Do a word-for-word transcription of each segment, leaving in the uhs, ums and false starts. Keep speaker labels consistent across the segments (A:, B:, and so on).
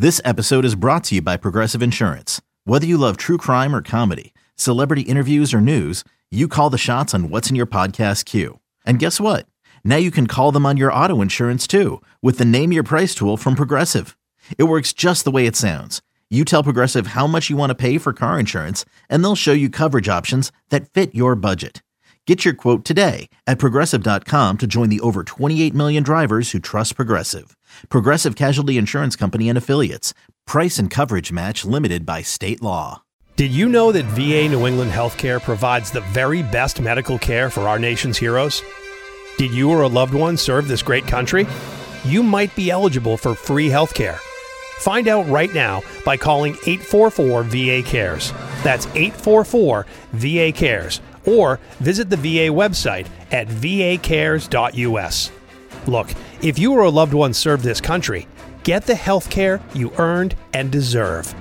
A: This episode is brought to you by Progressive Insurance. Whether you love true crime or comedy, celebrity interviews or news, you call the shots on what's in your podcast queue. And guess what? Now you can call them on your auto insurance too with the Name Your Price tool from Progressive. It works just the way it sounds. You tell Progressive how much you want to pay for car insurance, and they'll show you coverage options that fit your budget. Get your quote today at Progressive dot com to join the over twenty-eight million drivers who trust Progressive. Progressive Casualty Insurance Company and Affiliates. Price and coverage match limited by state law.
B: Did you know that V A New England Healthcare provides the very best medical care for our nation's heroes? Did you or a loved one serve this great country? You might be eligible for free healthcare. Find out right now by calling eight four four V A cares. That's eight four four V A cares. Or visit the V A website at v a cares dot u s. Look, if you or a loved one served this country, get the health care you earned and deserve.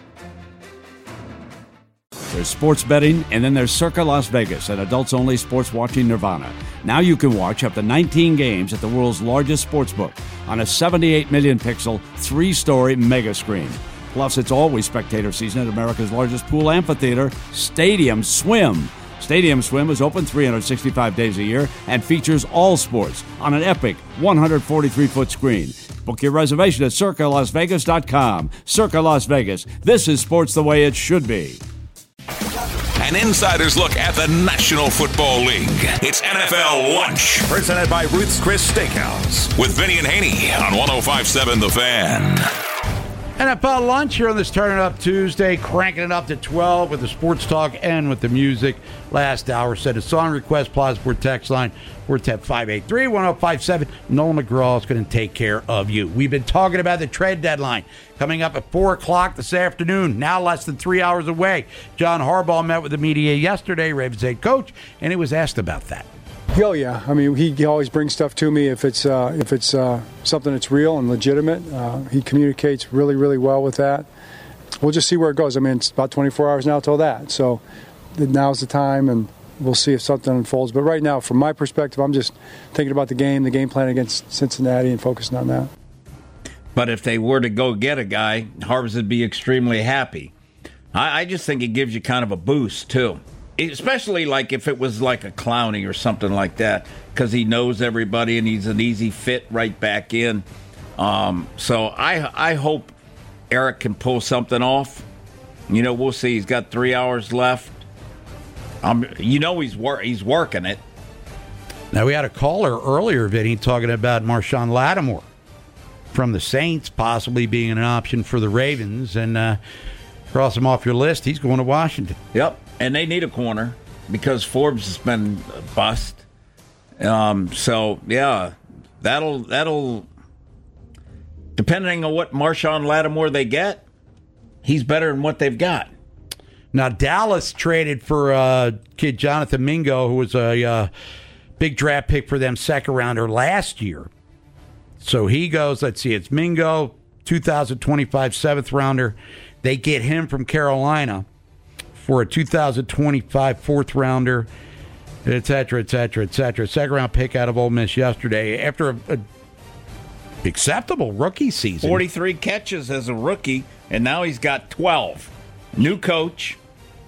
C: There's sports betting, and then there's Circa Las Vegas, an adults-only sports watching nirvana. Now you can watch up to nineteen games at the world's largest sportsbook on a seventy-eight million pixel, three-story mega screen. Plus, it's always spectator season at America's largest pool amphitheater, Stadium Swim. Stadium Swim is open three hundred sixty-five days a year and features all sports on an epic one hundred forty-three foot screen. Book your reservation at circa las vegas dot com. Circa Las Vegas. This is sports the way it should be.
D: An insider's look at the National Football League. It's N F L Lunch. Presented by Ruth's Chris Steakhouse. With Vinny and Haney on one oh five point seven The Fan.
E: N F L Lunch here on this Turn It Up Tuesday, cranking it up to twelve with the sports talk and with the music. Last hour, send a song request, Plaza Sport text line, four one zero, five eight three, one oh five seven. Nolan McGraw is going to take care of you. We've been talking about the trade deadline coming up at four o'clock this afternoon, now less than three hours away. John Harbaugh met with the media yesterday, Ravens head coach, and he was asked about that.
F: Oh yeah, I mean he, he always brings stuff to me if it's uh, if it's uh, something that's real and legitimate. Uh, he communicates really really well with that. We'll just see where it goes. I mean it's about twenty-four hours now till that, so now's the time, and we'll see if something unfolds. But right now, from my perspective, I'm just thinking about the game, the game plan against Cincinnati, and focusing on that.
G: But if they were to go get a guy, Harbs would be extremely happy. I, I just think it gives you kind of a boost too. Especially like if it was like a Clowney or something like that, because he knows everybody and he's an easy fit right back in. Um, so I I hope Eric can pull something off. You know, we'll see. He's got three hours left. Um, you know he's wor- he's working it.
E: Now we had a caller earlier, Vinny, talking about Marshawn Lattimore from the Saints possibly being an option for the Ravens, and uh, cross him off your list. He's going to Washington.
G: Yep. And they need a corner because Forbes has been a bust. Um, so yeah, that'll that'll depending on what Marshawn Lattimore they get, he's better than what they've got.
E: Now Dallas traded for uh, kid Jonathan Mingo, who was a uh, big draft pick for them, second rounder last year. So he goes. Let's see, it's Mingo, two thousand twenty-five seventh rounder. They get him from Carolina for a two thousand twenty-five fourth rounder, et cetera, et cetera, et cetera. Second round pick out of Ole Miss yesterday after a, a acceptable rookie season.
G: forty-three catches as a rookie, and now he's got twelve. New coach.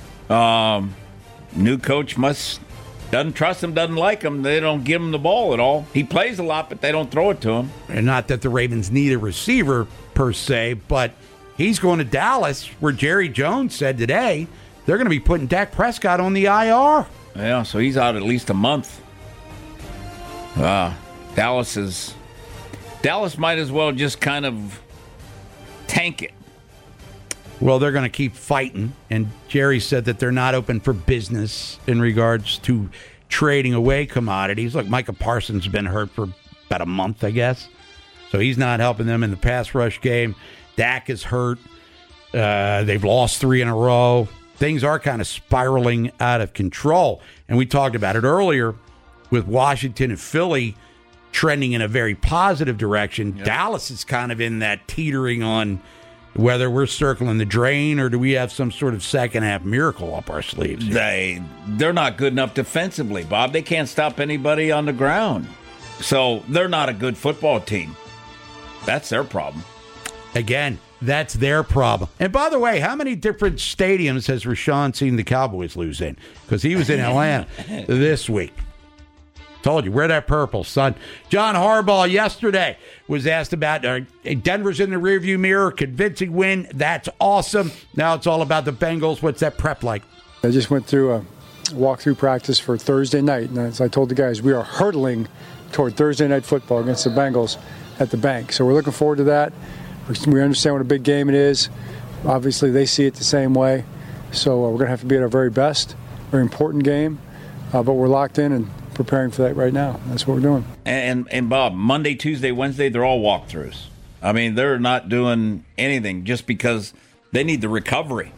G: Um, new coach must doesn't trust him, doesn't like him. They don't give him the ball at all. He plays a lot, but they don't throw it to him.
E: And not that the Ravens need a receiver per se, but he's going to Dallas, where Jerry Jones said today they're going to be putting Dak Prescott on the I R.
G: Yeah, so he's out at least a month. Uh, Dallas is... Dallas might as well just kind of tank it.
E: Well, they're going to keep fighting, and Jerry said that they're not open for business in regards to trading away commodities. Like Micah Parsons has been hurt for about a month, I guess. So he's not helping them in the pass rush game. Dak is hurt. Uh, they've lost three in a row. Things are kind of spiraling out of control. And we talked about it earlier with Washington and Philly trending in a very positive direction. Yep. Dallas is kind of in that teetering on whether we're circling the drain or do we have some sort of second half miracle up our sleeves here.
G: They, they're not good enough defensively, Bob. They can't stop anybody on the ground. So they're not a good football team. That's their problem.
E: Again, that's their problem. And by the way, how many different stadiums has Rashawn seen the Cowboys lose in? Because he was in Atlanta this week. Told you, wear that purple, son. John Harbaugh yesterday was asked about uh, Denver's in the rearview mirror, convincing win. That's awesome. Now it's all about the Bengals. What's that prep like?
F: I just went through a walkthrough practice for Thursday night, and as I told the guys, we are hurtling toward Thursday night football against the Bengals at the bank. So we're looking forward to that. We understand what a big game it is. Obviously, they see it the same way. So uh, we're going to have to be at our very best. Very important game, uh, but we're locked in and preparing for that right now. That's what we're doing.
G: And, and Bob, Monday, Tuesday, Wednesday, they're all walkthroughs. I mean, they're not doing anything just because they need the recovery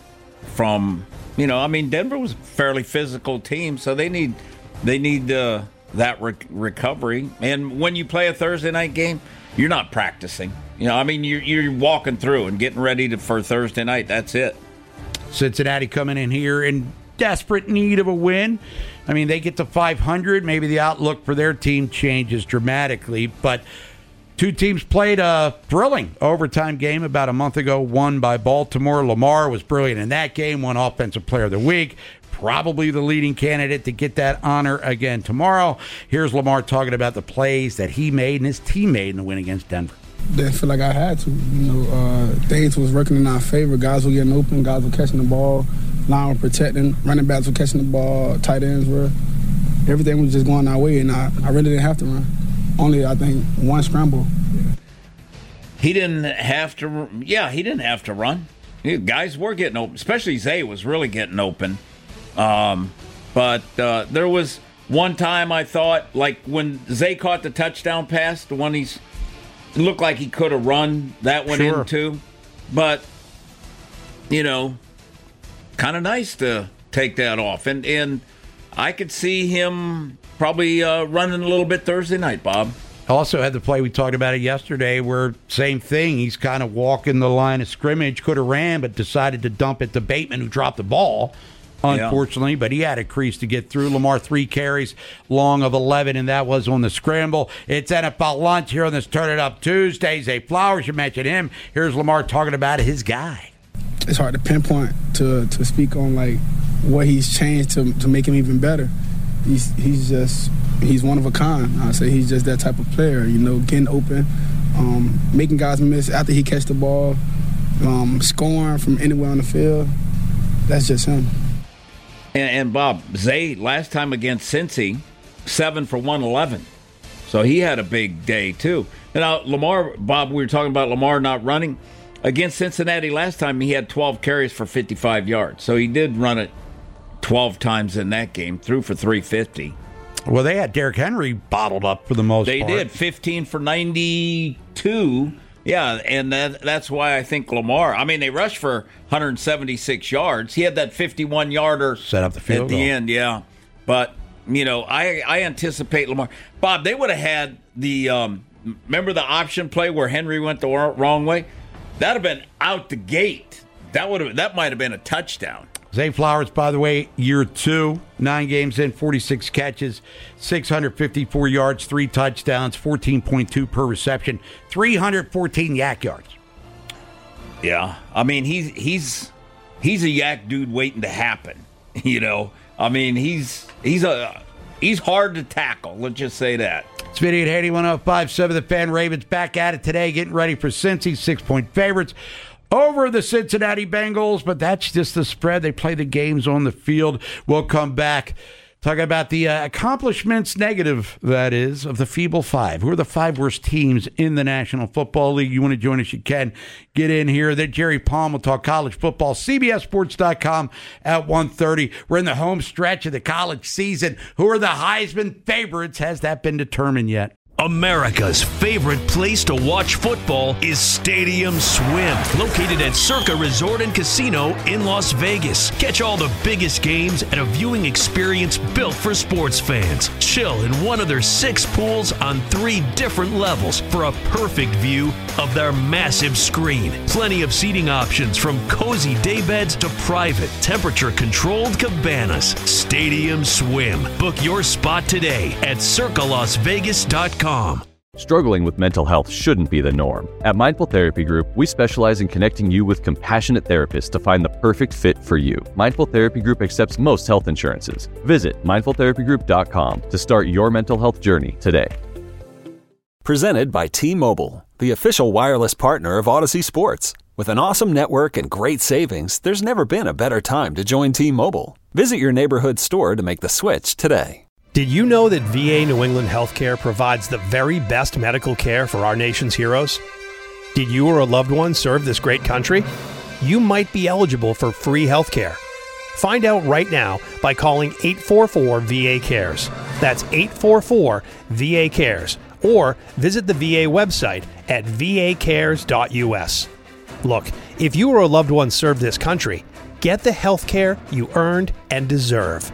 G: from, you know, I mean, Denver was a fairly physical team, so they need they need uh, that re- recovery. And when you play a Thursday night game, you're not practicing. You know, I mean, you're, you're walking through and getting ready to, for Thursday night. That's it.
E: Cincinnati coming in here in desperate need of a win. I mean, they get to five hundred. Maybe the outlook for their team changes dramatically. But two teams played a thrilling overtime game about a month ago, won by Baltimore. Lamar was brilliant in that game, won Offensive Player of the Week. Probably the leading candidate to get that honor again tomorrow. Here's Lamar talking about the plays that he made and his team made in the win against Denver.
H: Didn't feel like I had to. You know, uh, things was working in our favor. Guys were getting open. Guys were catching the ball. Line were protecting. Running backs were catching the ball. Tight ends were. Everything was just going our way, and I, I really didn't have to run. Only, I think, one scramble. Yeah.
G: He didn't have to. Yeah, he didn't have to run. Guys were getting open, especially Zay was really getting open. Um, but uh, there was one time I thought, like when Zay caught the touchdown pass, the one he's it looked like he could have run that one
E: Sure.
G: in too. But, you know, kind of nice to take that off. And and I could see him probably uh, running a little bit Thursday night, Bob.
E: Also had the play, we talked about it yesterday, where same thing. He's kind of walking the line of scrimmage, could have ran, but decided to dump it to Bateman, who dropped the ball, unfortunately. Yeah. But he had a crease to get through. Lamar, three carries, long of eleven, and that was on the scramble. It's N F L Lunch here on this Turn It Up Tuesday. Zay Flowers, you mentioned him. Here's Lamar talking about his guy.
H: It's hard to pinpoint to to speak on, like, what he's changed to to make him even better. He's he's just he's one of a kind. I say he's just that type of player. You know, getting open, um, making guys miss after he catch the ball, um, scoring from anywhere on the field. That's just him.
G: And, and Bob, Zay last time against Cincy, seven for one eleven, so he had a big day too. And now Lamar, Bob, we were talking about Lamar not running against Cincinnati last time. He had twelve carries for fifty-five yards, so he did run it twelve times in that game, threw for three fifty.
E: Well, they had Derrick Henry bottled up for the most
G: they
E: part.
G: They did, fifteen for ninety-two. Yeah, and that, that's why I think Lamar, I mean, they rushed for one hundred seventy-six yards. He had that fifty-one-yarder
E: set up the field
G: at the
E: goal.
G: end, yeah. But, you know, I, I anticipate Lamar. Bob, they would have had the, um, remember the option play where Henry went the wrong way? That would have been out the gate. That would have that might have been a touchdown.
E: Zay Flowers, by the way, year two, nine games in, forty-six catches, six hundred fifty-four yards, three touchdowns, fourteen point two per reception, three hundred fourteen yak yards.
G: Yeah, I mean he's he's he's a yak dude waiting to happen. You know, I mean he's he's a he's hard to tackle. Let's just say that.
E: It's Vinny and Haney, one oh five point seven The Fan. Ravens back at it today, getting ready for Cincy, six-point favorites over the Cincinnati Bengals, but that's just the spread. They play the games on the field. We'll come back talking about the uh, accomplishments, negative, that is, of the Feeble Five. Who are the five worst teams in the National Football League? You want to join us, you can. Get in here. Then Jerry Palm will talk college football. C B S Sports dot com at one thirty. We're in the home stretch of the college season. Who are the Heisman favorites? Has that been determined yet?
I: America's favorite place to watch football is Stadium Swim, located at Circa Resort and Casino in Las Vegas. Catch all the biggest games at a viewing experience built for sports fans. Chill in one of their six pools on three different levels for a perfect view of their massive screen. Plenty of seating options from cozy daybeds to private, temperature-controlled cabanas. Stadium Swim. Book your spot today at circa las vegas dot com.
J: Struggling with mental health shouldn't be the norm. At Mindful Therapy Group, we specialize in connecting you with compassionate therapists to find the perfect fit for you. Mindful Therapy Group accepts most health insurances. Visit mindful therapy group dot com to start your mental health journey today.
K: Presented by T-Mobile, the official wireless partner of Odyssey Sports. With an awesome network and great savings, there's never been a better time to join T-Mobile. Visit your neighborhood store to make the switch today.
B: Did you know that V A New England Healthcare provides the very best medical care for our nation's heroes? Did you or a loved one serve this great country? You might be eligible for free healthcare. Find out right now by calling eight four four V A cares. That's eight four four V A cares. Or visit the V A website at v a cares dot u s. Look, if you or a loved one served this country, get the healthcare you earned and deserve.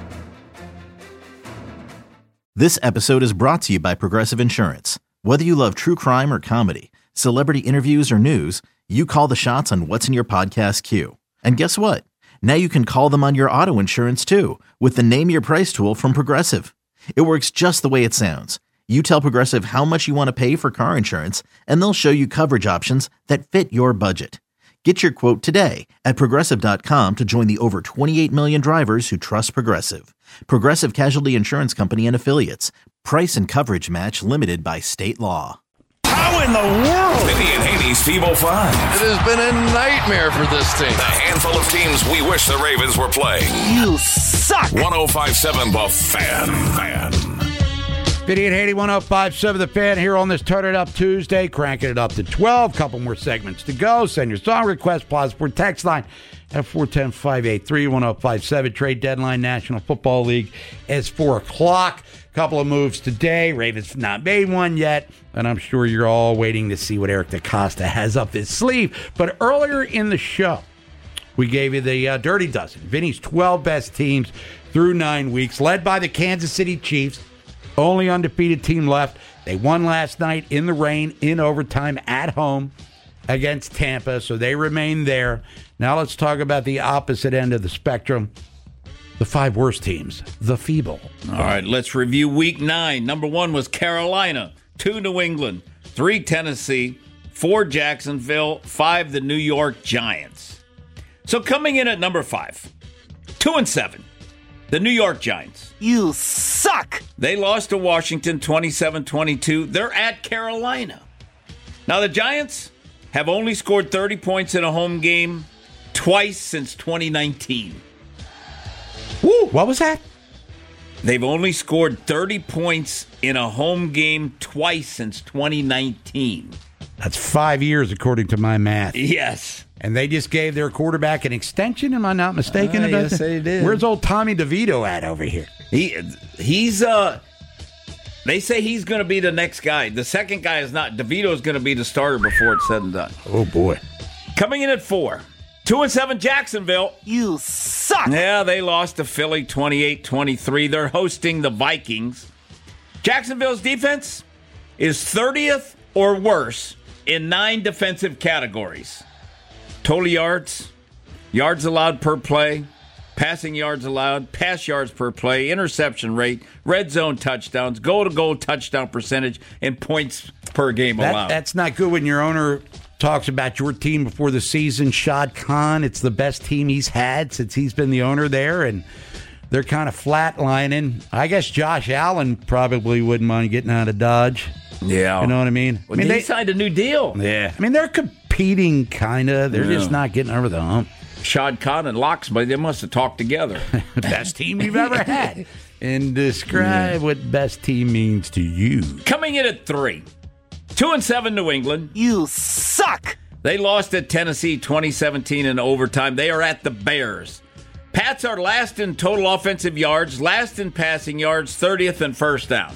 A: This episode is brought to you by Progressive Insurance. Whether you love true crime or comedy, celebrity interviews or news, you call the shots on what's in your podcast queue. And guess what? Now you can call them on your auto insurance too with the Name Your Price tool from Progressive. It works just the way it sounds. You tell Progressive how much you want to pay for car insurance, and they'll show you coverage options that fit your budget. Get your quote today at progressive dot com to join the over twenty-eight million drivers who trust Progressive. Progressive Casualty Insurance Company and Affiliates. Price and coverage match limited by state law.
D: How in the world? Vinny and Haney's Feeble Five.
L: It has been a nightmare for this team.
D: The handful of teams we wish the Ravens were playing.
L: You suck.
D: one oh five seven The Fan. Fan.
E: Vinny and Haney, one oh five seven The Fan here on this Turn It Up Tuesday, cranking it up to twelve. Couple more segments to go. Send your song request, Plaza Sport text line at four one zero, five eight three, one oh five seven. Trade deadline, National Football League is four o'clock. Couple of moves today. Ravens not made one yet, and I'm sure you're all waiting to see what Eric DeCosta has up his sleeve. But earlier in the show, we gave you the uh, Dirty Dozen. Vinny's twelve best teams through nine weeks, led by the Kansas City Chiefs. Only undefeated team left. They won last night in the rain, in overtime, at home against Tampa, so they remain there. Now let's talk about the opposite end of the spectrum, the five worst teams, the feeble.
G: All right, let's review week nine. Number one was Carolina, two New England, three Tennessee, four Jacksonville, five the New York Giants. So coming in at number five, two and seven. The New York Giants.
L: You suck.
G: They lost to Washington twenty-seven twenty-two. They're at Carolina. Now, the Giants have only scored thirty points in a home game twice since twenty nineteen.
E: Woo! What was that?
G: They've only scored thirty points in a home game twice since twenty nineteen.
E: That's five years, according to my math.
G: Yes.
E: And they just gave their quarterback an extension. Am I not mistaken
G: uh,
E: about
G: yes,
E: that?
G: They did.
E: Where's old Tommy DeVito at over here?
G: He, he's uh. They say he's going to be the next guy. The second guy is not. DeVito's going to be the starter before it's said and done.
E: Oh boy.
G: Coming in at four, two and seven Jacksonville.
L: You suck.
G: Yeah, they lost to Philly twenty-eight twenty-three. They're hosting the Vikings. Jacksonville's defense is thirtieth or worse in nine defensive categories. Total yards, yards allowed per play, passing yards allowed, pass yards per play, interception rate, red zone touchdowns, goal-to-goal touchdown percentage, and points per game
E: That,
G: allowed.
E: that's not good when your owner talks about your team before the season. Shad Khan, it's the best team he's had since he's been the owner there, and they're kind of flatlining. I guess Josh Allen probably wouldn't mind getting out of Dodge.
G: Yeah.
E: You know what I mean?
G: Well,
E: I mean,
G: they,
E: they
G: signed a new deal.
E: Yeah. I mean, they're competing, kind of. They're
G: Yeah.
E: just not getting over the hump.
G: Shad Khan and Loxley, they must have talked together.
E: Best team you've ever had. And describe yeah. what best team means to you.
G: Coming in at three, two and seven New England.
L: You suck.
G: They lost at Tennessee twenty seventeen in overtime. They are at the Bears. Pats are last in total offensive yards, last in passing yards, thirtieth in first downs.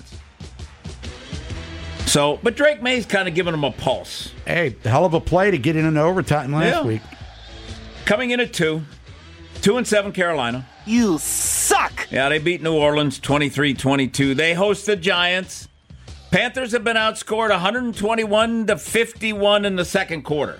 G: So, but Drake May's kind of giving them a pulse.
E: Hey, hell of a play to get in an overtime last
G: Yeah.
E: week.
G: Coming in at two, two and seven Carolina.
L: You suck.
G: Yeah, they beat New Orleans twenty-three twenty-two. They host the Giants. Panthers have been outscored one twenty-one to fifty-one in the second quarter.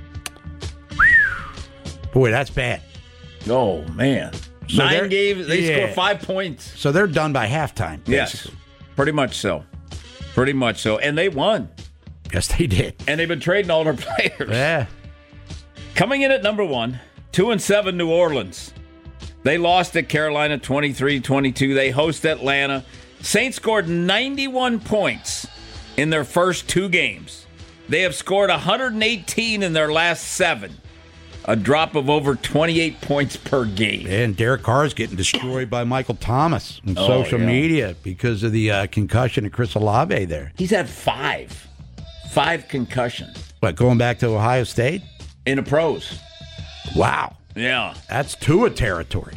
E: Boy, that's bad.
G: Oh, man.
E: So they're-
G: Nine games, they
E: yeah.
G: score five points.
E: So they're done by halftime, basically.
G: Yes, pretty much so. Pretty much so. And they won.
E: Yes, they did.
G: And they've been trading all their players.
E: Yeah.
G: Coming in at number one, two and seven New Orleans. They lost at Carolina twenty-three twenty-two. They host Atlanta. Saints scored ninety-one points in their first two games. They have scored one hundred eighteen in their last seven. A drop of over twenty-eight points per game.
E: And Derek Carr is getting destroyed by Michael Thomas on
G: Oh,
E: social
G: yeah.
E: media because of the uh, concussion of Chris Olave there.
G: He's had five. Five concussions.
E: But going back to Ohio State?
G: In the pros.
E: Wow.
G: Yeah.
E: That's Tua territory.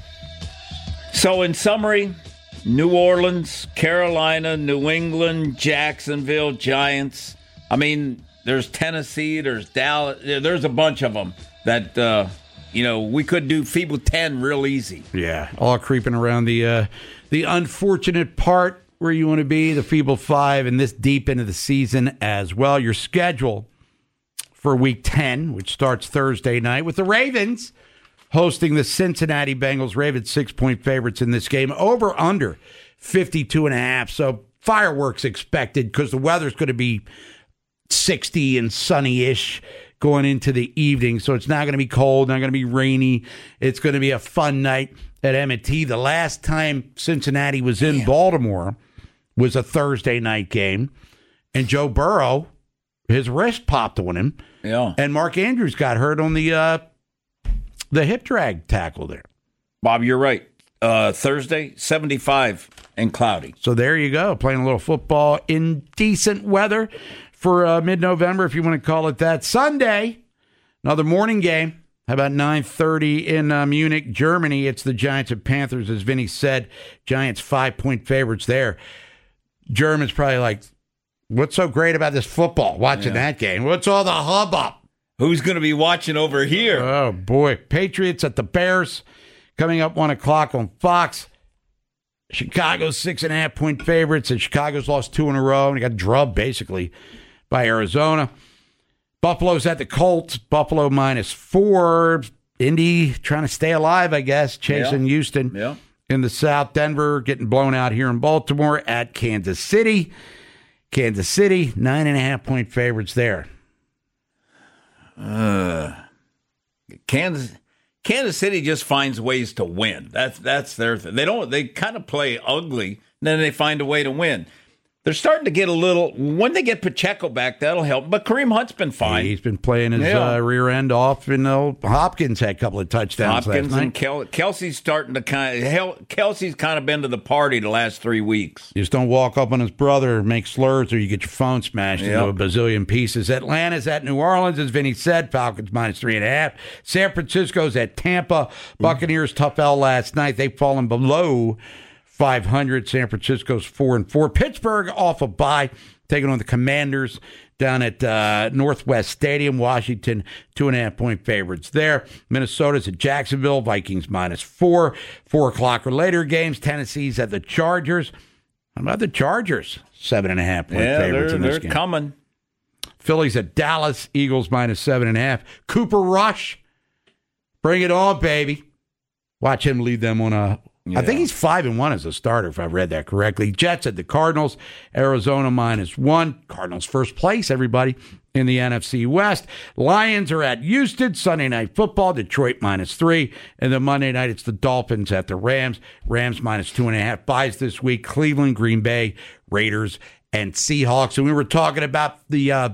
G: So in summary, New Orleans, Carolina, New England, Jacksonville, Giants. I mean, there's Tennessee, there's Dallas. There's a bunch of them that, uh, you know, we could do feeble ten real easy.
E: Yeah, all creeping around the uh, the unfortunate part where you want to be, the feeble five, and this deep into the season as well. Your schedule for week ten, which starts Thursday night with the Ravens hosting the Cincinnati Bengals. Ravens six-point favorites in this game. Over under fifty-two and a half. So fireworks expected because the weather's going to be sixty and sunny-ish going into the evening. So it's not going to be cold, not going to be rainy. It's going to be a fun night at M and T. The last time Cincinnati was in Damn. Baltimore was a Thursday night game. And Joe Burrow, his wrist popped on him.
G: Yeah.
E: And Mark Andrews got hurt on the uh, the hip drag tackle there.
G: Bob, you're right. Uh, Thursday, seventy-five and cloudy.
E: So there you go, playing a little football in decent weather for uh, mid-November, if you want to call it that. Sunday, another morning game. How about nine thirty in uh, Munich, Germany? It's the Giants and Panthers, as Vinny said. Giants five-point favorites there. Germans probably like, what's so great about this football, watching yeah. that game? What's all the hubbub?
G: Who's going to be watching over here?
E: Oh, boy. Patriots at the Bears coming up one o'clock on Fox. Chicago's six and a half point favorites, and Chicago's lost two in a row, and they got drubbed basically by Arizona. Buffalo's at the Colts. Buffalo minus four. Indy trying to stay alive, I guess, chasing
G: yeah.
E: Houston
G: yeah.
E: in the South. Denver getting blown out here in Baltimore at Kansas City. Kansas City, nine and a half point favorites there.
G: Uh, Kansas Kansas City just finds ways to win. That's that's their thing. They don't. They kind of play ugly, and then they find a way to win. They're starting to get a little. When they get Pacheco back, that'll help. But Kareem Hunt's been fine.
E: He's been playing his yeah. uh, rear end off, and uh, Hopkins had a couple of touchdowns
G: Hopkins
E: last night.
G: and Kel- Kelsey's starting to kind of. Kelsey's kind of been to the party the last three weeks.
E: You just don't walk up on his brother, make slurs, or you get your phone smashed
G: yep.
E: into a bazillion pieces. Atlanta's at New Orleans, as Vinny said. Falcons minus three and a half. San Francisco's at Tampa. Buccaneers tough L last night. They've fallen below five hundred. San Francisco's four and four. Pittsburgh off a bye, taking on the Commanders down at uh, Northwest Stadium. Washington, two and a half point favorites there. Minnesota's at Jacksonville. Vikings minus four. Four o'clock or later games. Tennessee's at the Chargers. How about the Chargers? Seven and a half point
G: yeah,
E: favorites
G: they're,
E: in this
G: they're
E: game.
G: coming.
E: Phillies at Dallas. Eagles minus seven and a half. Cooper Rush. Bring it on, baby. Watch him lead them on a. Yeah. I think he's five and one as a starter, if I've read that correctly. Jets at the Cardinals. Arizona minus one. Cardinals first place, everybody, in the N F C West. Lions are at Houston. Sunday Night Football. Detroit minus three. And then Monday night, it's the Dolphins at the Rams. Rams minus two and a half. Buys this week. Cleveland, Green Bay, Raiders, and Seahawks. And we were talking about the uh,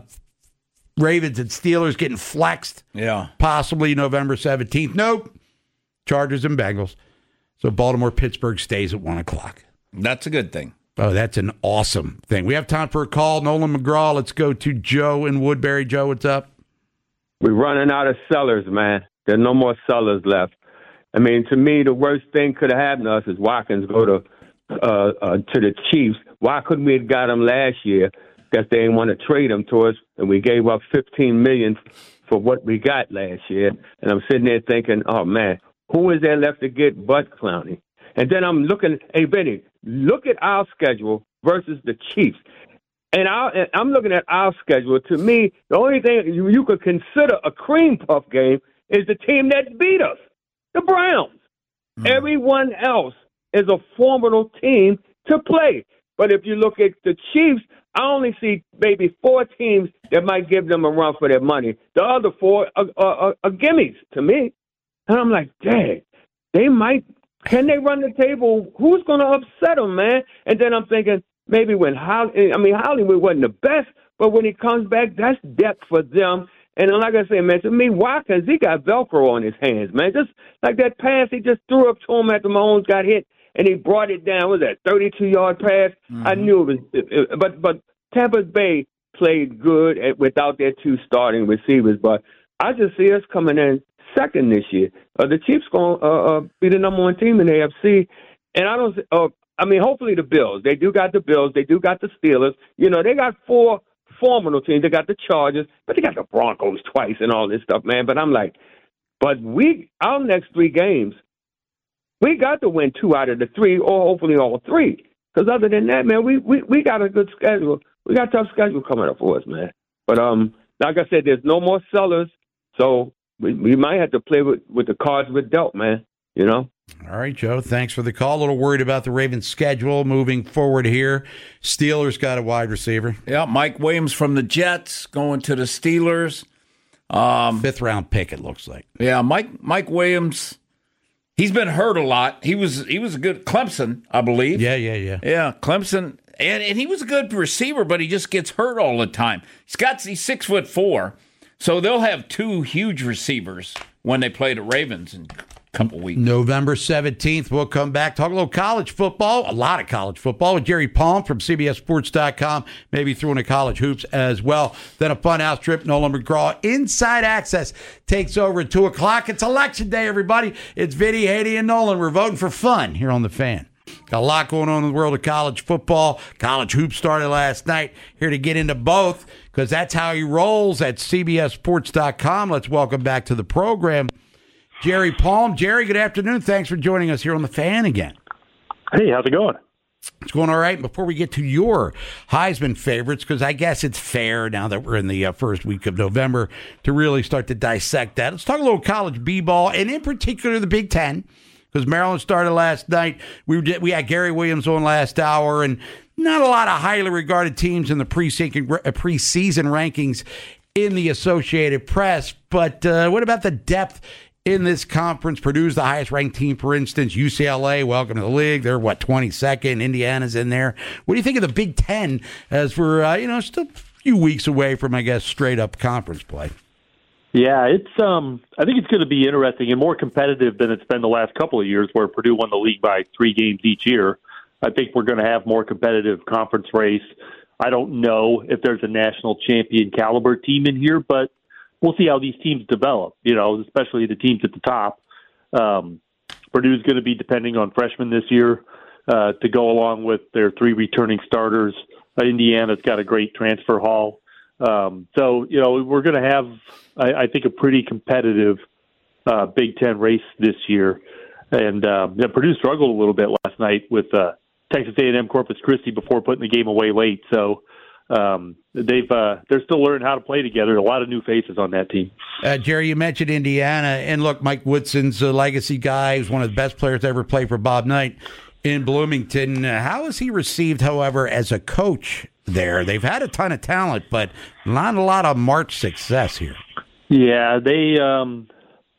E: Ravens and Steelers getting flexed.
G: Yeah.
E: Possibly November seventeenth. Nope. Chargers and Bengals. So Baltimore-Pittsburgh stays at one o'clock.
G: That's a good thing.
E: Oh, that's an awesome thing. We have time for a call. Nolan McGraw, let's go to Joe in Woodbury. Joe, what's up?
M: We're running out of sellers, man. There are no more sellers left. I mean, to me, the worst thing could have happened to us is Watkins go to uh, uh, to the Chiefs. Why couldn't we have got him last year? Because they didn't want to trade him to us, and we gave up fifteen million dollars for what we got last year. And I'm sitting there thinking, oh, man, who is there left to get but Clowney? And then I'm looking, hey, Benny, look at our schedule versus the Chiefs. And our, I'm looking at our schedule. To me, the only thing you, you could consider a cream puff game is the team that beat us, the Browns. Mm. Everyone else is a formidable team to play. But if you look at the Chiefs, I only see maybe four teams that might give them a run for their money. The other four are, are, are, are gimmies to me. And I'm like, dang, they might. Can they run the table? Who's going to upset them, man? And then I'm thinking maybe when Holly, I mean, Hollywood wasn't the best, but when he comes back, that's depth for them. And like I said, man, to me, Watkins, he got Velcro on his hands, man. Just like that pass he just threw up to him after Mahomes got hit, and he brought it down. What was that, thirty-two-yard pass? Mm-hmm. I knew it was it, it, but but Tampa Bay played good at, without their two starting receivers. But I just see us coming in second this year. Uh, the Chiefs going to uh, uh, be the number one team in the A F C. And I don't uh, – I mean, hopefully the Bills. They do got the Bills. They do got the Steelers. You know, they got four – formidable teams. They got the Chargers, but they got the Broncos twice and all this stuff, man. But I'm like, but we, our next three games, we got to win two out of the three, or hopefully all three. Because other than that, man, we, we, we got a good schedule. We got a tough schedule coming up for us, man. But um, like I said, there's no more sellers, so we, we might have to play with, with the cards we're dealt, man, you know?
E: All right, Joe, thanks for the call. A little worried about the Ravens' schedule moving forward here. Steelers got a wide receiver.
G: Yeah, Mike Williams from the Jets going to the Steelers. Um,
E: Fifth round pick, it looks like.
G: Yeah, Mike Mike Williams. He's been hurt a lot. He was he was a good Clemson, I believe.
E: Yeah, yeah, yeah.
G: Yeah, Clemson, and and he was a good receiver, but he just gets hurt all the time. He's got he's six foot four, so they'll have two huge receivers when they play the Ravens in a couple weeks.
E: November seventeenth, we'll come back, talk a little college football, a lot of college football with Jerry Palm from C B S Sports dot com, maybe throwing a college hoops as well. Then a funhouse trip. Nolan McGraw, Inside Access, takes over at two o'clock. It's election day, everybody. It's Vinny, Haney, and Nolan. We're voting for fun here on The Fan. Got a lot going on in the world of college football. College hoops started last night. Here to get into both, because that's how he rolls at C B S Sports dot com. Let's welcome back to the program Jerry Palm. Jerry, good afternoon. Thanks for joining us here on The Fan again.
N: Hey, how's it going?
E: It's going all right. Before we get to your Heisman favorites, because I guess it's fair now that we're in the uh, first week of November to really start to dissect that. Let's talk a little college b-ball, and in particular the Big Ten, because Maryland started last night. We did, we had Gary Williams on last hour, and not a lot of highly regarded teams in the preseason, preseason rankings in the Associated Press. But uh, what about the depth in this conference? Purdue's the highest-ranked team, for instance. U C L A, welcome to the league. They're, what, twenty-second? Indiana's in there. What do you think of the Big Ten as we're, uh, you know, still a few weeks away from, I guess, straight-up conference play?
N: Yeah, it's. Um, I think it's going to be interesting and more competitive than it's been the last couple of years, where Purdue won the league by three games each year. I think we're going to have more competitive conference race. I don't know if there's a national champion caliber team in here, but we'll see how these teams develop, you know, especially the teams at the top. Um, Purdue's going to be depending on freshmen this year uh, to go along with their three returning starters. Uh, Indiana's got a great transfer haul. Um, so, you know, we're going to have, I, I think, a pretty competitive uh, Big Ten race this year. And uh, yeah, Purdue struggled a little bit last night with uh, Texas A and M Corpus Christi before putting the game away late. So, Um, they've uh, they're still learning how to play together. A lot of new faces on that team.
E: Uh, Jerry, you mentioned Indiana, and look, Mike Woodson's a legacy guy. He's one of the best players to ever play for Bob Knight in Bloomington. Uh, how is he received, however, as a coach there? They've had a ton of talent, but not a lot of March success here.
N: Yeah, they. Um,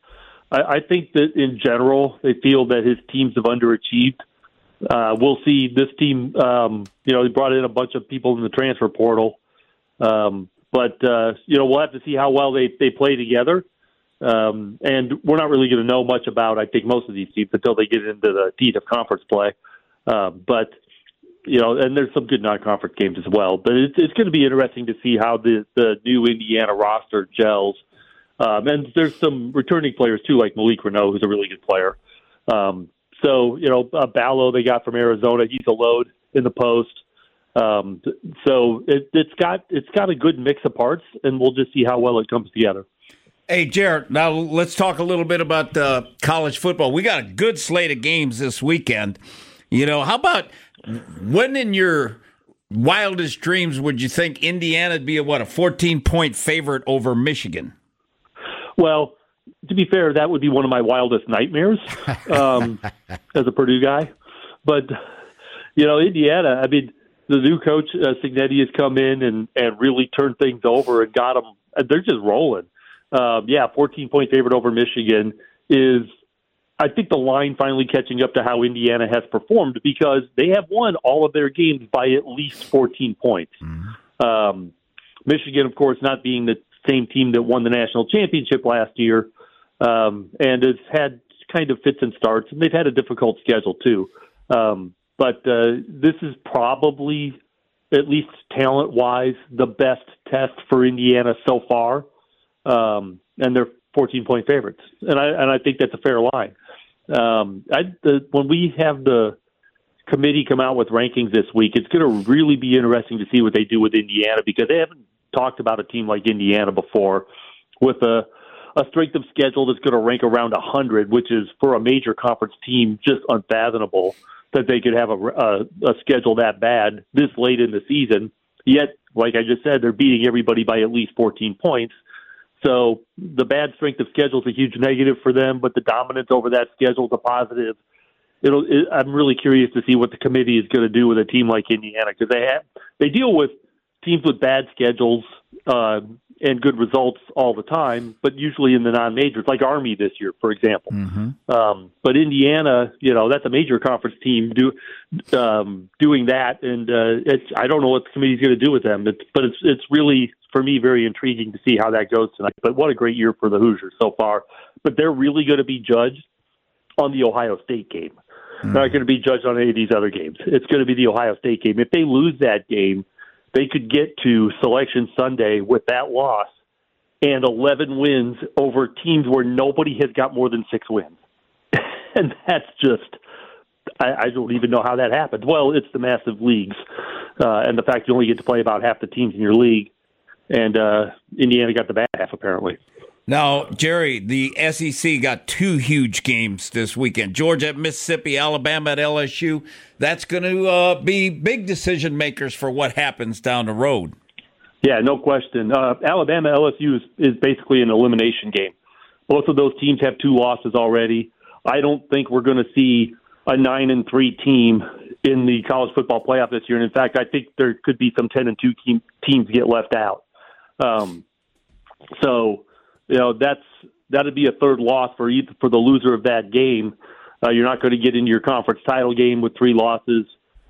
N: I, I think that in general, they feel that his teams have underachieved. Uh, we'll see this team, um, you know, they brought in a bunch of people in the transfer portal. Um, but, uh, you know, we'll have to see how well they, they play together. Um, and we're not really going to know much about, I think, most of these teams until they get into the teeth of conference play. Uh, but, you know, and there's some good non-conference games as well. But it's, it's going to be interesting to see how the, the new Indiana roster gels. Um, and there's some returning players, too, like Malik Renault, who's a really good player. Um So, you know, uh, Ballo they got from Arizona, he's a load in the post. Um, so it, it's got it's got a good mix of parts, and we'll just see how well it comes together.
G: Hey, Jared, now let's talk a little bit about uh, college football. We got a good slate of games this weekend. You know, how about when in your wildest dreams would you think Indiana'd be a, what, a fourteen-point favorite over Michigan?
N: Well, to be fair, that would be one of my wildest nightmares um, as a Purdue guy. But, you know, Indiana, I mean, the new coach, uh, Cignetti, has come in and, and really turned things over and got them. They're just rolling. Um, yeah, fourteen-point favorite over Michigan is, I think, the line finally catching up to how Indiana has performed because they have won all of their games by at least fourteen points. Mm-hmm. Um, Michigan, of course, not being the same team that won the national championship last year, um, and has had kind of fits and starts, and they've had a difficult schedule too. Um, but uh, this is probably, at least talent-wise, the best test for Indiana so far, um, and they're fourteen-point favorites, and I and I think that's a fair line. Um, I, the, when we have the committee come out with rankings this week, it's going to really be interesting to see what they do with Indiana because they haven't talked about a team like Indiana before with a, a strength of schedule that's going to rank around one hundred, which is, for a major conference team, just unfathomable that they could have a, a, a schedule that bad this late in the season. Yet, like I just said, they're beating everybody by at least fourteen points. So the bad strength of schedule is a huge negative for them, but the dominance over that schedule is a positive. It'll. It, I'm really curious to see what the committee is going to do with a team like Indiana because they have they deal with teams with bad schedules uh, and good results all the time, but usually in the non-majors, like Army this year, for example. Mm-hmm. Um, but Indiana, you know, that's a major conference team do, um, doing that, and uh, it's I don't know what the committee is going to do with them, it's, but it's it's really, for me, very intriguing to see how that goes tonight. But what a great year for the Hoosiers so far. But they're really going to be judged on the Ohio State game. Mm-hmm. They're not going to be judged on any of these other games. It's going to be the Ohio State game. If they lose that game, they could get to Selection Sunday with that loss and eleven wins over teams where nobody has got more than six wins. And that's just, I, I don't even know how that happened. Well, it's the massive leagues uh, and the fact you only get to play about half the teams in your league. And uh, Indiana got the bad half, apparently.
G: Now, Jerry, the S E C got two huge games this weekend. Georgia at Mississippi, Alabama at L S U. That's going to uh, be big decision makers for what happens down the road.
N: Yeah, no question. Uh, Alabama, L S U is, is basically an elimination game. Both of those teams have two losses already. I don't think we're going to see a nine and three team in the college football playoff this year. And in fact, I think there could be some ten and two team, teams get left out. Um, so, you know, that's that'd be a third loss for either, for the loser of that game. Uh, you're not going to get into your conference title game with three losses.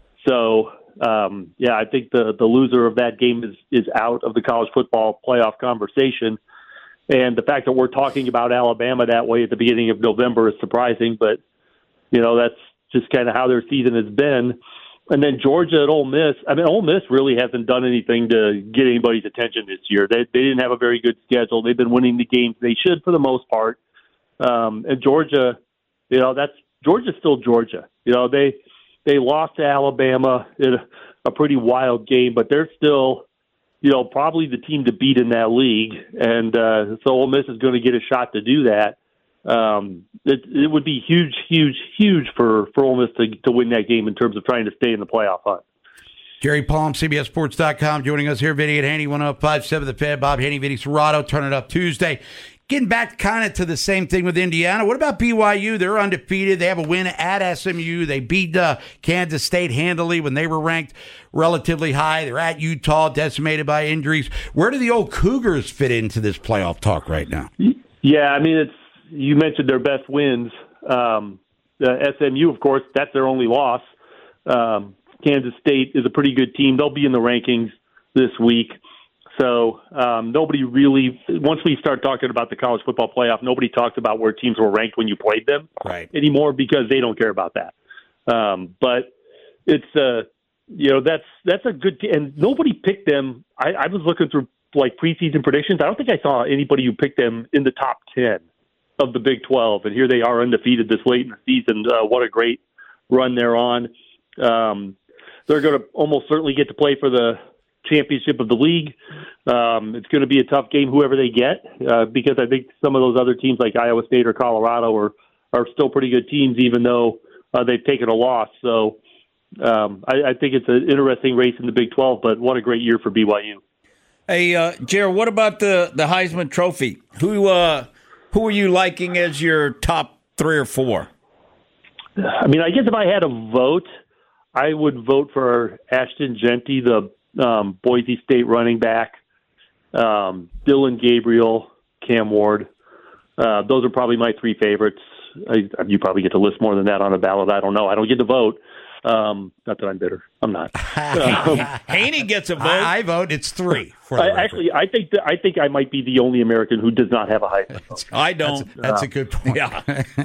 N: So, um, yeah, I think the, the loser of that game is, is out of the college football playoff conversation. And the fact that we're talking about Alabama that way at the beginning of November is surprising, but, you know, that's just kind of how their season has been. And then Georgia at Ole Miss. I mean, Ole Miss really hasn't done anything to get anybody's attention this year. They they didn't have a very good schedule. They've been winning the games they should for the most part. Um, and Georgia, you know, that's Georgia's still Georgia. You know, they they lost to Alabama in a, a pretty wild game, but they're still, you know, probably the team to beat in that league. And uh, so Ole Miss is going to get a shot to do that. Um, it, it would be huge, huge, huge for, for Ole Miss to, to win that game in terms of trying to stay in the playoff hunt.
E: Jerry Palm, C B S Sports dot com, joining us here. Vinny and Haney, one oh five point seven The Fan. Bob Haney, Vinny Serrato, Turn It Up Tuesday. Getting back kind of to the same thing with Indiana. What about B Y U? They're undefeated. They have a win at S M U. They beat uh, Kansas State handily when they were ranked relatively high. They're at Utah, decimated by injuries. Where do the old Cougars fit into this playoff talk right now?
N: Yeah, I mean, it's you mentioned their best wins. Um, the S M U, of course, that's their only loss. Um, Kansas State is a pretty good team. They'll be in the rankings this week. So um, nobody really, once we start talking about the college football playoff, nobody talks about where teams were ranked when you played them
E: right.
N: anymore because they don't care about that. Um, but it's, uh, you know, that's that's a good team. And nobody picked them. I, I was looking through, like, preseason predictions. I don't think I saw anybody who picked them in the top ten of the Big twelve. And here they are undefeated this late in the season. Uh, what a great run they're on. Um, they're going to almost certainly get to play for the championship of the league. Um, it's going to be a tough game, whoever they get, uh, because I think some of those other teams like Iowa State or Colorado are, are still pretty good teams, even though uh, they've taken a loss. So um, I, I think it's an interesting race in the Big twelve, but what a great year for B Y U.
G: Hey, uh, Jared, what about the, the Heisman Trophy? Who uh, who are you liking as your top three or four?
N: I mean, I guess if I had a vote, I would vote for Ashton Jeanty, the um, Boise State running back, um, Dylan Gabriel, Cam Ward. Uh, those are probably my three favorites. I, you probably get to list more than that on a ballot. I don't know. I don't get to vote. Um, not that I'm bitter. I'm not. Um,
G: Haney gets a vote.
E: I, I vote. It's three. For
N: I, actually, I think that, I think I might be the only American who does not have a Heisman vote.
G: I don't.
E: That's, that's
N: uh,
E: a good point.
G: Yeah.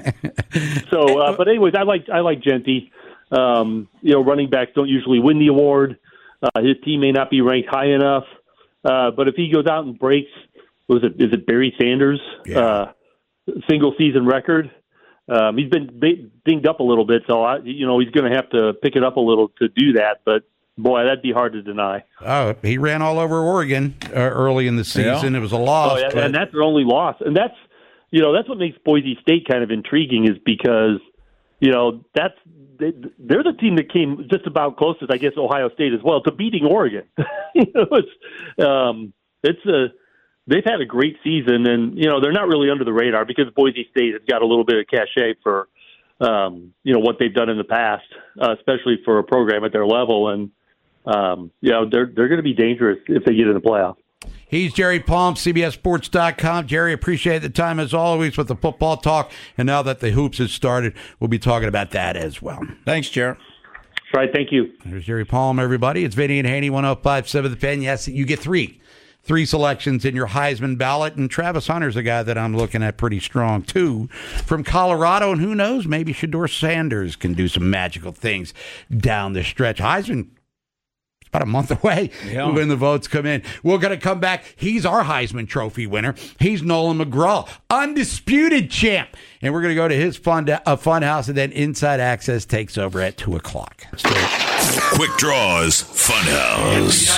N: so, uh, but anyways, I like I like Jeanty. Um, you know, running backs don't usually win the award. Uh, his team may not be ranked high enough, uh, but if he goes out and breaks, was it is it Barry Sanders'
E: Yeah.
N: uh, single season record? Um, he's been dinged up a little bit, so I, you know he's going to have to pick it up a little to do that. But boy, that'd be hard to deny.
E: Oh, he ran all over Oregon uh, early in the season.
G: Yeah.
E: It was a loss,
N: Oh, yeah,
E: but...
N: and that's their only loss. And that's you know that's what makes Boise State kind of intriguing, is because you know that's they, they're the team that came just about closest, I guess, Ohio State as well, to beating Oregon. you know, it's um, it's a They've had a great season, and you know they're not really under the radar because Boise State has got a little bit of cachet for um, you know what they've done in the past, uh, especially for a program at their level. And um, you know they're they're going to be dangerous if they get in the playoff.
E: He's Jerry Palm, C B S Sports dot com. Jerry, appreciate the time as always with the football talk. And now that the hoops has started, we'll be talking about that as well.
G: Thanks, Jerry.
N: Right, thank you.
E: There's Jerry Palm, everybody. It's Vinny and Haney, one oh five point seven The Fan. Yes, you get three. Three selections in your Heisman ballot, and Travis Hunter's a guy that I'm looking at pretty strong, too, from Colorado, and who knows, maybe Shedeur Sanders can do some magical things down the stretch. Heisman, it's about a month away
G: Yeah.
E: when the votes come in. We're going to come back. He's our Heisman Trophy winner. He's Nolan McGraw, undisputed champ, and we're going to go to his fun, uh, fun house, and then Inside Access takes over at two o'clock. Let's do it.
D: Quick Draws Funhouse.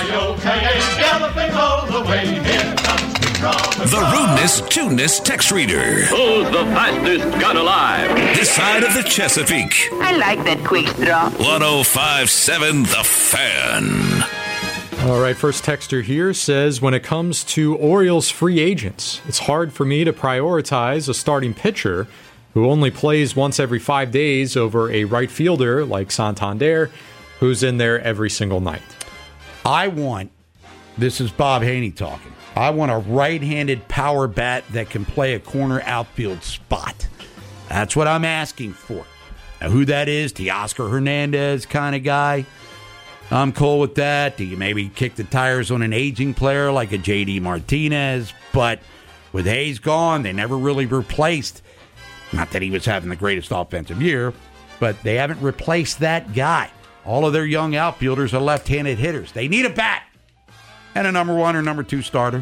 D: The rudeness, tuneness text reader.
O: Who's the fastest gun alive?
D: This side of the Chesapeake.
P: I like that quick draw.
D: one oh five point seven The Fan.
Q: All right, first texter here says, when it comes to Orioles free agents, it's hard for me to prioritize a starting pitcher who only plays once every five days over a right fielder like Santander, who's in there every single night.
E: I want, this is Bob Haney talking, I want a right-handed power bat that can play a corner outfield spot. That's what I'm asking for. Now, who that is, Teoscar Hernandez kind of guy, I'm cool with that. Do you maybe kick the tires on an aging player like a J D Martinez? But with Hayes gone, they never really replaced, not that he was having the greatest offensive year, but they haven't replaced that guy. All of their young outfielders are left-handed hitters. They need a bat and a number one or number two starter.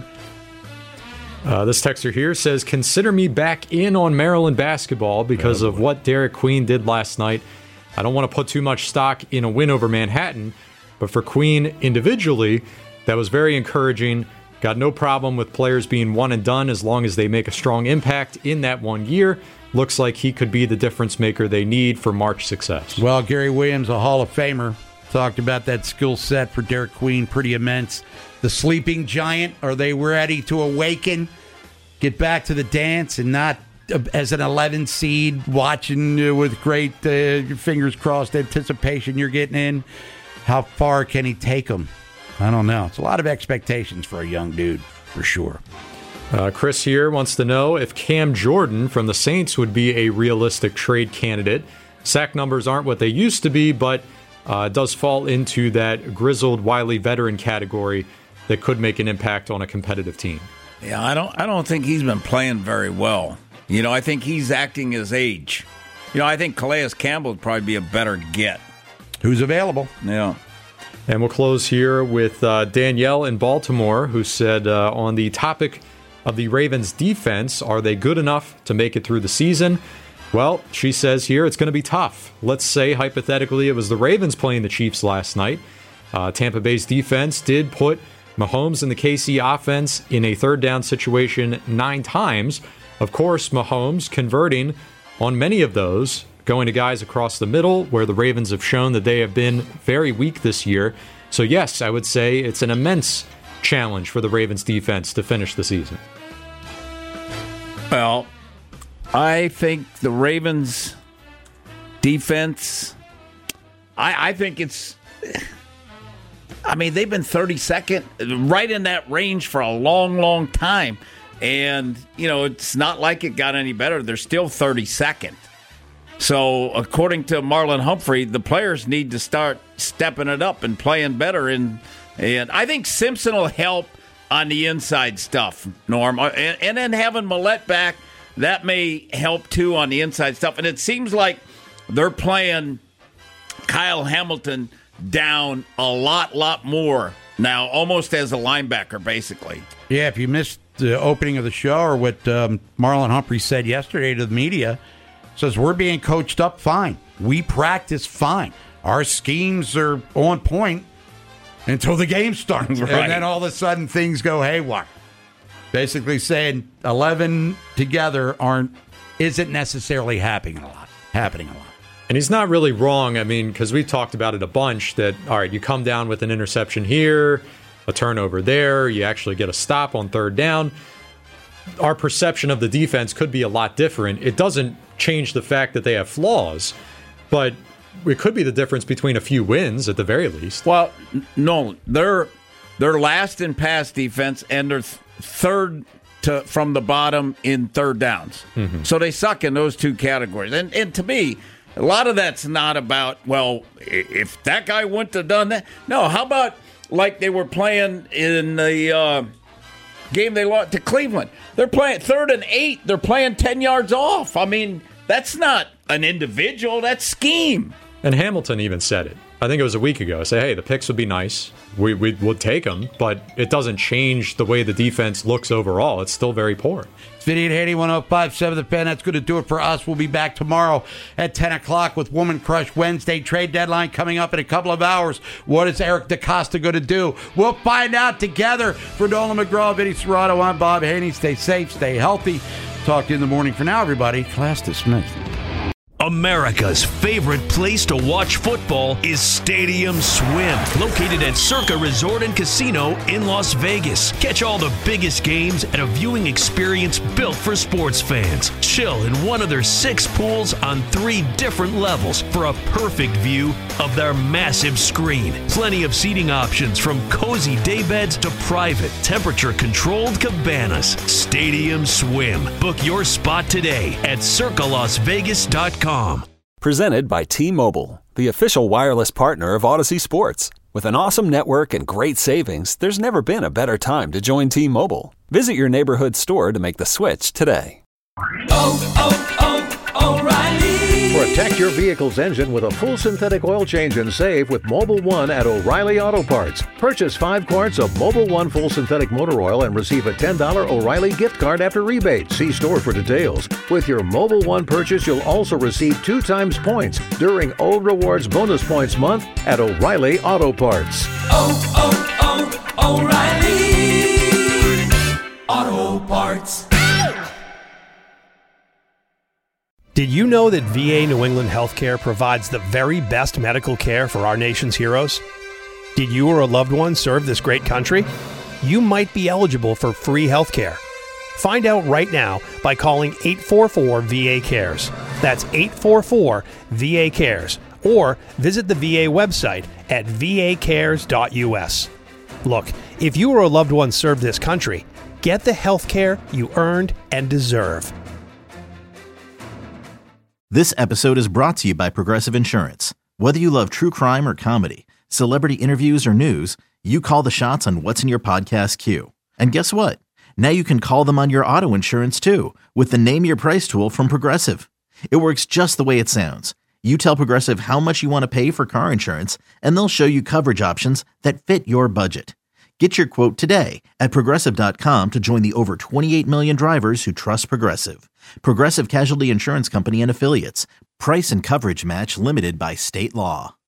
Q: Uh, this texter here says, consider me back in on Maryland basketball because oh, of what Derek Queen did last night. I don't want to put too much stock in a win over Manhattan, but for Queen individually, that was very encouraging. Got no problem with players being one and done as long as they make a strong impact in that one year. Looks like he could be the difference maker they need for March success.
E: Well, Gary Williams, a Hall of Famer, talked about that skill set for Derek Queen, pretty immense. The sleeping giant, are they ready to awaken, get back to the dance, and not uh, as an eleven seed watching uh, with great uh, fingers crossed anticipation you're getting in? How far can he take them? I don't know. It's a lot of expectations for a young dude, for sure.
Q: Uh, Chris here wants to know if Cam Jordan from the Saints would be a realistic trade candidate. Sack numbers aren't what they used to be, but uh, does fall into that grizzled, wily veteran category that could make an impact on a competitive team.
G: Yeah, I don't I don't think he's been playing very well. You know, I think he's acting his age. You know, I think Calais Campbell would probably be a better get.
E: Who's available?
G: Yeah.
Q: And we'll close here with uh, Danielle in Baltimore, who said uh, on the topic of the Ravens' defense, are they good enough to make it through the season? Well, she says here it's going to be tough. Let's say, hypothetically, it was the Ravens playing the Chiefs last night. Uh, Tampa Bay's defense did put Mahomes and the K C offense in a third down situation nine times. Of course, Mahomes converting on many of those, going to guys across the middle, where the Ravens have shown that they have been very weak this year. So yes, I would say it's an immense challenge for the Ravens defense to finish the season.
G: Well, I think the Ravens defense I, I think it's. I mean, they've been thirty-second, right in that range for a long, long time. And, you know, it's not like it got any better. They're still thirty-second. So, according to Marlon Humphrey, the players need to start stepping it up and playing better. And, and I think Simpson will help on the inside stuff, Norm. And, and then having Millette back, that may help, too, on the inside stuff. And it seems like they're playing Kyle Hamilton down a lot, lot more now, almost as a linebacker, basically.
E: Yeah, if you missed the opening of the show or what um, Marlon Humphrey said yesterday to the media, says we're being coached up fine. We practice fine. Our schemes are on point until the game starts. Right. And then all of a sudden things go haywire. Basically saying eleven together aren't isn't necessarily happening a lot. Happening a lot.
Q: And he's not really wrong. I mean, because we've talked about it a bunch that, all right, you come down with an interception here, a turnover there, you actually get a stop on third down. Our perception of the defense could be a lot different. It doesn't change the fact that they have flaws, but it could be the difference between a few wins at the very least.
G: Well, no, they're they're last in pass defense and they're th- third to from the bottom in third downs. Mm-hmm. So they suck in those two categories. And and to me, a lot of that's not about, well, if that guy wouldn't have done that. No, how about like they were playing in the uh, game they lost to Cleveland? They're playing third and eight. They're playing ten yards off. I mean, that's not an individual. That's scheme.
Q: And Hamilton even said it. I think it was a week ago. Say, hey, the picks would be nice. We we would take them, but it doesn't change the way the defense looks overall. It's still very poor.
E: It's Vinny and Haney, one oh five point seven The Fan. That's going to do it for us. We'll be back tomorrow at ten o'clock with Woman Crush Wednesday. Trade deadline coming up in a couple of hours. What is Eric DeCosta going to do? We'll find out together. For Nolan McGraw, Vinny Serrato, I'm Bob Haney. Stay safe, stay healthy. Talk to you in the morning. For now, everybody, class dismissed.
I: America's favorite place to watch football is Stadium Swim, located at Circa Resort and Casino in Las Vegas. Catch all the biggest games at a viewing experience built for sports fans. Chill in one of their six pools on three different levels for a perfect view of their massive screen. Plenty of seating options from cozy daybeds to private, temperature-controlled cabanas. Stadium Swim. Book your spot today at circa las vegas dot com.
K: Presented by T-Mobile, the official wireless partner of Odyssey Sports. With an awesome network and great savings, there's never been a better time to join T-Mobile. Visit your neighborhood store to make the switch today.
R: Oh, oh, oh, O'Reilly! Protect your vehicle's engine with a full synthetic oil change and save with Mobile One at O'Reilly Auto Parts. Purchase five quarts of Mobile One full synthetic motor oil and receive a ten dollars O'Reilly gift card after rebate. See store for details. With your Mobile One purchase, you'll also receive two times points during Old Rewards Bonus Points Month at O'Reilly Auto Parts.
S: Oh, oh, oh, O'Reilly Auto Parts.
B: Did you know that V A New England Healthcare provides the very best medical care for our nation's heroes? Did you or a loved one serve this great country? You might be eligible for free healthcare. Find out right now by calling eight four four V A cares. That's eight four four V A cares. Or visit the V A website at v a cares dot u s. Look, if you or a loved one served this country, get the health care you earned and deserve.
A: This episode is brought to you by Progressive Insurance. Whether you love true crime or comedy, celebrity interviews or news, you call the shots on what's in your podcast queue. And guess what? Now you can call them on your auto insurance too with the Name Your Price tool from Progressive. It works just the way it sounds. You tell Progressive how much you want to pay for car insurance, and they'll show you coverage options that fit your budget. Get your quote today at Progressive dot com to join the over twenty-eight million drivers who trust Progressive. Progressive Casualty Insurance Company and Affiliates. Price and coverage match limited by state law.